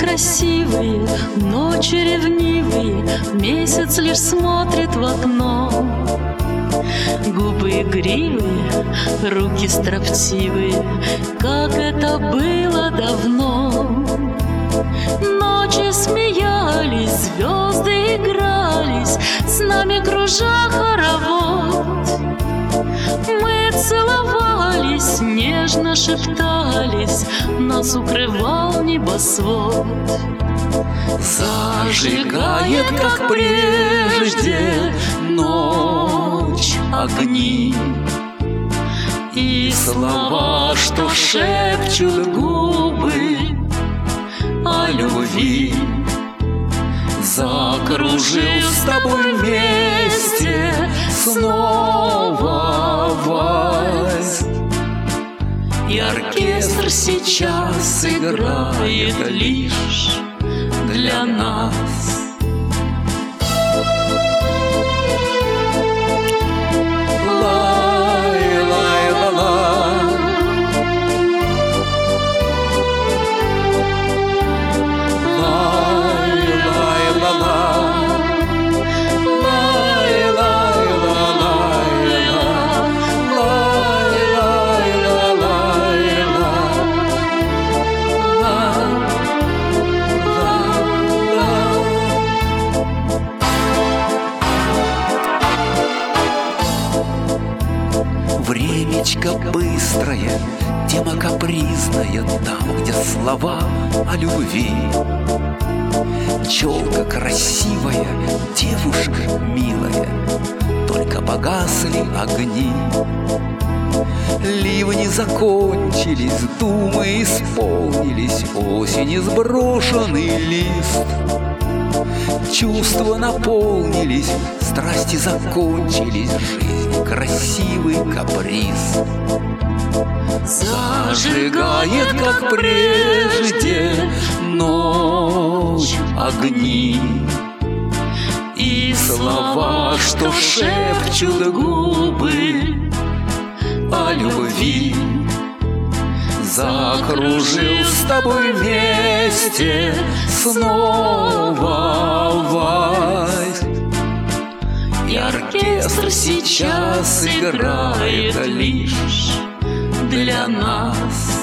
красивые, ночи ревнивые, месяц лишь смотрит в окно. Губы игривые, руки строптивые, как это было давно. Ночи смеялись, звезды игрались, с нами кружа хоровод. Мы целовались, нежно шептались, нас укрывал небосвод. Зажигает, как прежде, ночь огни, и слова, что шепчут губы о любви. Закружил с тобой вместе снова вальс, и оркестр сейчас играет лишь для нас. Времечко быстрое, тема капризная, там, где слова о любви. Пчелка красивая, девушка милая, только погасли огни. Ливни закончились, думы исполнились, осень сброшенный лист. Чувства наполнились, страсти закончились, жизнь красивый каприз. Зажигает, как прежде, ночь огни, и слова, что шепчут губы о любви. Закружил с тобой вместе снова вальс, и оркестр сейчас играет лишь для нас.